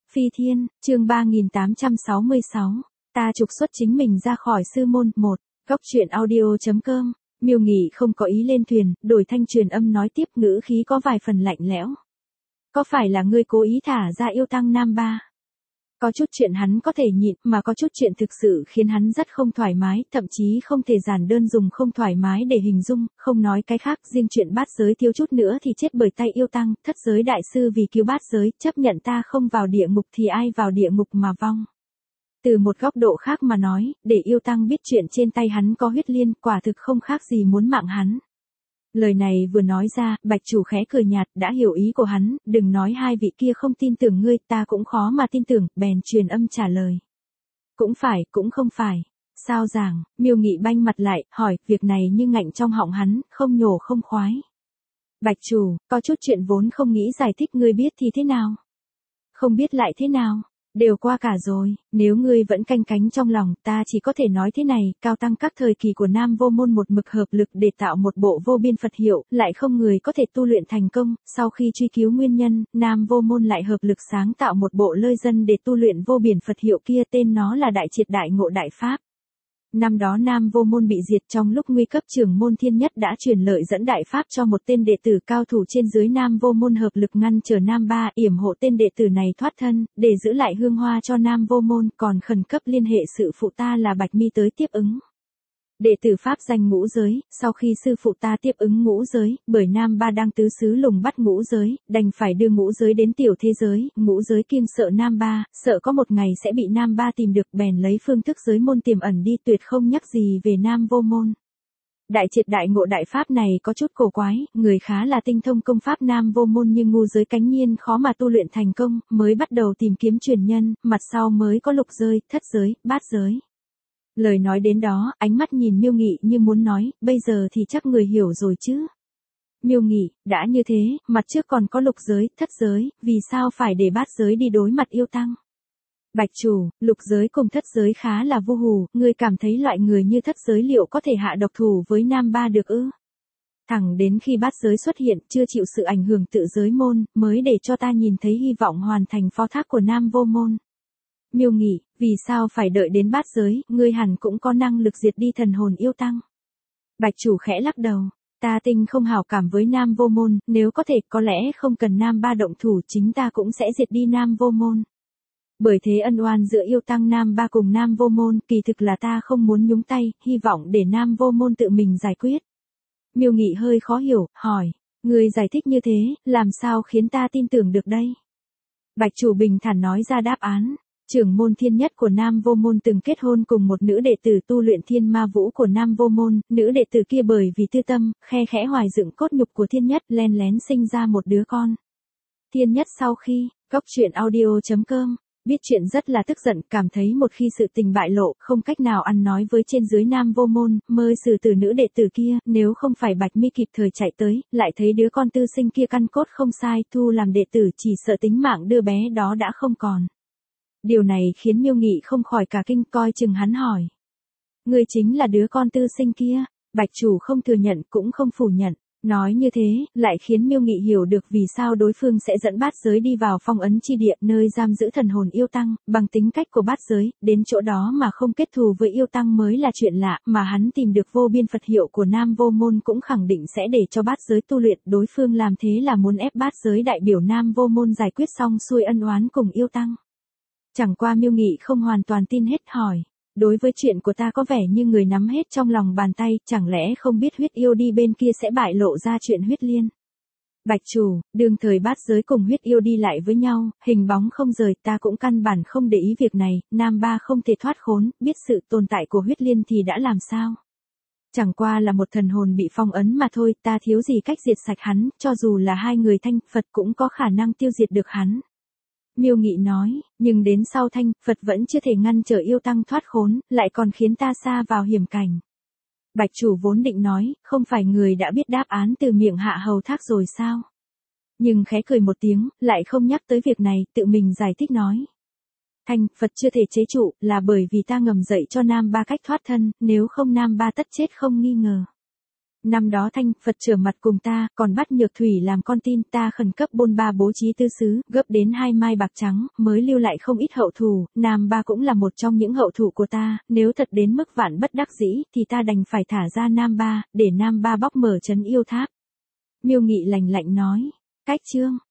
Phi Thiên, chương 3866, ta trục xuất chính mình ra khỏi sư môn. Góc truyện audio.com, Miêu Nghị không có ý lên thuyền, đổi thanh truyền âm nói tiếp, ngữ khí có vài phần lạnh lẽo. Có phải là ngươi cố ý thả ra yêu tăng nam ba? Có chút chuyện hắn có thể nhịn, mà có chút chuyện thực sự khiến hắn rất không thoải mái, thậm chí không thể giản đơn dùng không thoải mái để hình dung, không nói cái khác, riêng chuyện bát giới thiếu chút nữa thì chết bởi tay yêu tăng, thất giới đại sư vì cứu bát giới, chấp nhận ta không vào địa ngục thì ai vào địa ngục mà vong. Từ một góc độ khác mà nói, để yêu tăng biết chuyện trên tay hắn có huyết liên, quả thực không khác gì muốn mạng hắn. Lời này vừa nói ra, Bạch Chủ khẽ cười nhạt, đã hiểu ý của hắn, đừng nói hai vị kia không tin tưởng ngươi, ta cũng khó mà tin tưởng, bèn truyền âm trả lời. Cũng phải, cũng không phải. Sao giảng, Miêu Nghị banh mặt lại, hỏi, việc này như ngạnh trong họng hắn, không nhổ không khoái. Bạch Chủ, có chút chuyện vốn không nghĩ giải thích, ngươi biết thì thế nào? Không biết lại thế nào? Đều qua cả rồi, nếu ngươi vẫn canh cánh trong lòng, ta chỉ có thể nói thế này, cao tăng các thời kỳ của Nam Vô Môn một mực hợp lực để tạo một bộ vô biên Phật hiệu, lại không người có thể tu luyện thành công, sau khi truy cứu nguyên nhân, Nam Vô Môn lại hợp lực sáng tạo một bộ lơi dân để tu luyện vô biển Phật hiệu kia, tên nó là Đại Triệt Đại Ngộ Đại Pháp. Năm đó Nam Vô Môn bị diệt, trong lúc nguy cấp trưởng môn Thiên Nhất đã truyền lợi dẫn đại pháp cho một tên đệ tử cao thủ trên dưới Nam Vô Môn hợp lực ngăn trở Nam Ba, yểm hộ tên đệ tử này thoát thân, để giữ lại hương hoa cho Nam Vô Môn, còn khẩn cấp liên hệ sự phụ ta là Bạch Mi tới tiếp ứng. Đệ tử pháp danh Ngũ Giới, sau khi sư phụ ta tiếp ứng Ngũ Giới, bởi Nam Ba đang tứ xứ lùng bắt Ngũ Giới, đành phải đưa Ngũ Giới đến tiểu thế giới, Ngũ Giới kiêng sợ Nam Ba, sợ có một ngày sẽ bị Nam Ba tìm được, bèn lấy phương thức giới môn tiềm ẩn đi, tuyệt không nhắc gì về Nam Vô Môn. Đại Triệt Đại Ngộ Đại Pháp này có chút cổ quái, người khá là tinh thông công pháp Nam Vô Môn nhưng Ngũ Giới cánh nhiên khó mà tu luyện thành công, mới bắt đầu tìm kiếm truyền nhân, mặt sau mới có Lục Giới, Thất Giới, Bát Giới. Lời nói đến đó, ánh mắt nhìn Miêu Nghị như muốn nói, bây giờ thì chắc người hiểu rồi chứ. Miêu Nghị, đã như thế, mặt trước còn có Lục Giới, Thất Giới, vì sao phải để Bát Giới đi đối mặt yêu tăng? Bạch Chủ, Lục Giới cùng Thất Giới khá là vô hù, ngươi cảm thấy loại người như Thất Giới liệu có thể hạ độc thủ với Nam Ba được ư? Thẳng đến khi Bát Giới xuất hiện, chưa chịu sự ảnh hưởng tự giới môn, mới để cho ta nhìn thấy hy vọng hoàn thành phó thác của Nam Vô Môn. Miêu Nghị, vì sao phải đợi đến Bát Giới, ngươi hẳn cũng có năng lực diệt đi thần hồn yêu tăng. Bạch Chủ khẽ lắc đầu, ta tinh không hảo cảm với Nam Vô Môn, nếu có thể có lẽ không cần Nam Ba động thủ chính ta cũng sẽ diệt đi Nam Vô Môn. Bởi thế ân oan giữa yêu tăng Nam Ba cùng Nam Vô Môn, kỳ thực là ta không muốn nhúng tay, hy vọng để Nam Vô Môn tự mình giải quyết. Miêu Nghị hơi khó hiểu, hỏi, ngươi giải thích như thế, làm sao khiến ta tin tưởng được đây? Bạch Chủ bình thản nói ra đáp án. Trưởng môn Thiên Nhất của Nam Vô Môn từng kết hôn cùng một nữ đệ tử tu luyện Thiên Ma Vũ của Nam Vô Môn, nữ đệ tử kia bởi vì tư tâm, khe khẽ hoài dựng cốt nhục của Thiên Nhất, len lén sinh ra một đứa con. Thiên Nhất sau khi, góc truyện audio.com, biết chuyện rất là tức giận, cảm thấy một khi sự tình bại lộ, không cách nào ăn nói với trên dưới Nam Vô Môn, mơ xử tử nữ đệ tử kia, nếu không phải Bạch Mi kịp thời chạy tới, lại thấy đứa con tư sinh kia căn cốt không sai, thu làm đệ tử, chỉ sợ tính mạng đứa bé đó đã không còn. Điều này khiến Miêu Nghị không khỏi cả kinh, coi chừng hắn hỏi. Ngươi chính là đứa con tư sinh kia? Bạch Chủ không thừa nhận cũng không phủ nhận. Nói như thế, lại khiến Miêu Nghị hiểu được vì sao đối phương sẽ dẫn Bát Giới đi vào phong ấn chi địa, nơi giam giữ thần hồn yêu tăng, bằng tính cách của Bát Giới, đến chỗ đó mà không kết thù với yêu tăng mới là chuyện lạ, mà hắn tìm được vô biên Phật hiệu của Nam Vô Môn cũng khẳng định sẽ để cho Bát Giới tu luyện, đối phương làm thế là muốn ép Bát Giới đại biểu Nam Vô Môn giải quyết xong xuôi ân oán cùng yêu tăng. Chẳng qua Miêu Nghị không hoàn toàn tin hết, hỏi, đối với chuyện của ta có vẻ như người nắm hết trong lòng bàn tay, chẳng lẽ không biết huyết yêu đi bên kia sẽ bại lộ ra chuyện huyết liên? Bạch Chủ, đương thời Bát Giới cùng huyết yêu đi lại với nhau, hình bóng không rời, ta cũng căn bản không để ý việc này, Nam Ba không thể thoát khốn, biết sự tồn tại của huyết liên thì đã làm sao? Chẳng qua là một thần hồn bị phong ấn mà thôi, ta thiếu gì cách diệt sạch hắn, cho dù là hai người Thanh, Phật cũng có khả năng tiêu diệt được hắn. Miêu Nghị nói, nhưng đến sau Thanh, Phật vẫn chưa thể ngăn trở yêu tăng thoát khốn, lại còn khiến ta sa vào hiểm cảnh. Bạch Chủ vốn định nói, không phải người đã biết đáp án từ miệng Hạ Hầu Thác rồi sao? Nhưng khẽ cười một tiếng, lại không nhắc tới việc này, tự mình giải thích nói. Thanh, Phật chưa thể chế trụ, là bởi vì ta ngầm dạy cho Nam Ba cách thoát thân, nếu không Nam Ba tất chết không nghi ngờ. Năm đó Thanh, Phật trở mặt cùng ta, còn bắt Nhược Thủy làm con tin, ta khẩn cấp bôn ba bố trí tư sứ, gấp đến 2 mai bạc trắng, mới lưu lại không ít hậu thủ, Nam Ba cũng là một trong những hậu thủ của ta, nếu thật đến mức vạn bất đắc dĩ, thì ta đành phải thả ra Nam Ba, để Nam Ba bóc mở trấn yêu tháp. Miêu Nghị lạnh lạnh nói, cách chương.